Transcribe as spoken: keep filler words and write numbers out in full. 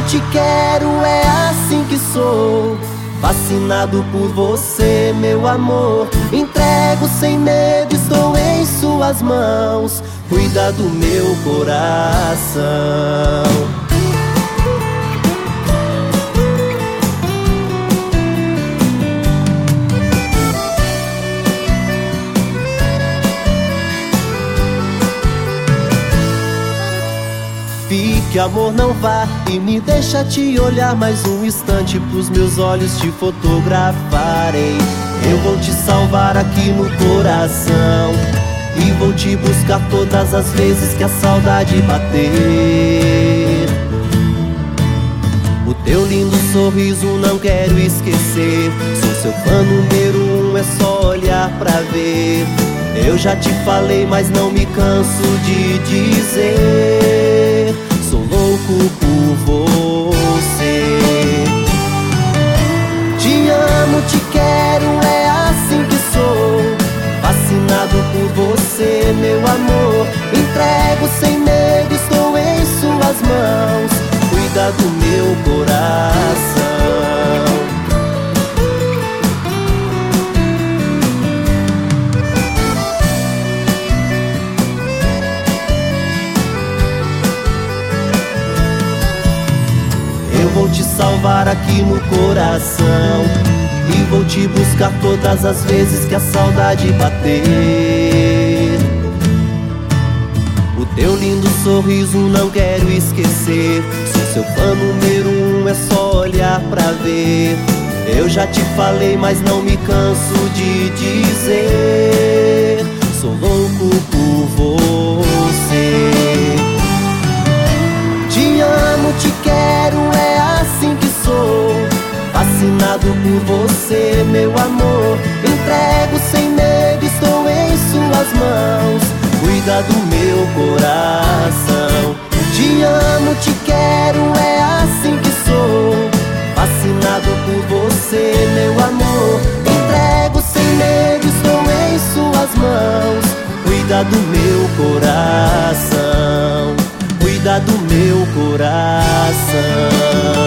te quero, é assim que sou. Fascinado por você, meu amor. Entrego sem medo, estou em suas mãos. Cuida do meu coração. Fique, amor, não vá e me deixa te olhar mais um instante, pros meus olhos te fotografarem. Eu vou te salvar aqui no coração e vou te buscar todas as vezes que a saudade bater. O teu lindo sorriso não quero esquecer. Sou seu fã número um, é só olhar pra ver. Eu já te falei, mas não me canso de dizer: sou louco por você. Te amo, te quero, é assim que sou. Fascinado por você, meu amor. Entrego sem medo, estou em suas mãos. Cuida do meu coração. Eu vou te salvar aqui no coração e vou te buscar todas as vezes que a saudade bater. O teu lindo sorriso não quero esquecer. Sou seu fã número um, é só olhar pra ver. Eu já te falei, mas não me canso de dizer: sou louco por você. Te amo, te quero, é assim que sou. Fascinado por você, meu amor. Entrego sem medo, estou em suas mãos. Cuida do meu coração. Te amo, te quero, é assim que sou. Fascinado por você, meu amor. Entrego sem medo, estou em suas mãos. Cuida do meu coração. Cuida do meu coração.